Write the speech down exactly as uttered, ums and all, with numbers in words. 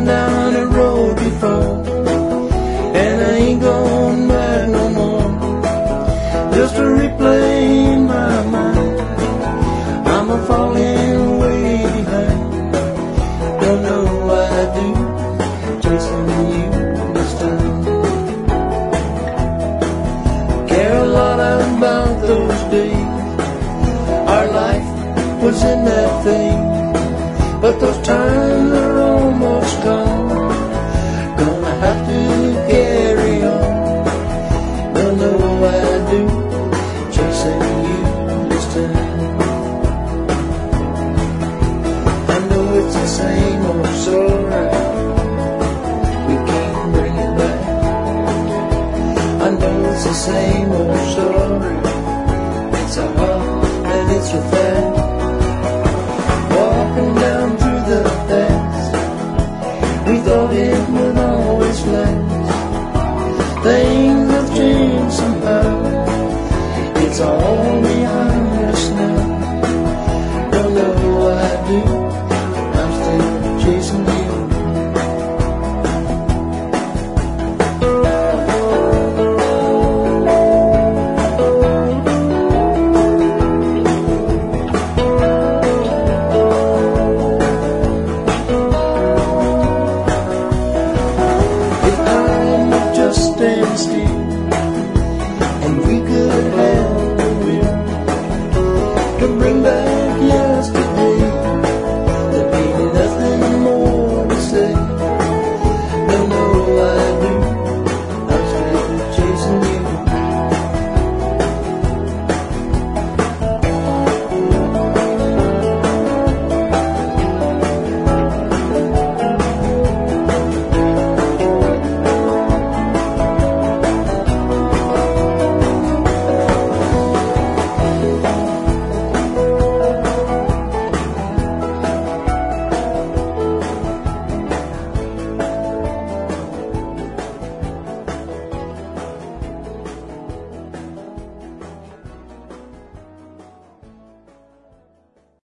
been down the road before, and I ain't going back no more. Just to replay in my mind, I'm a falling way behind. Don't know what I do, chasing you this time. Care a lot about those days, our life was in that thing, but those times are almost gone. Gonna have to carry on. Don't know what I do, chasing you this time. I know it's the same old story, we can't bring it back. I know it's the same old story, it's a heart and it's a fact. Walking down through the past, we thought it was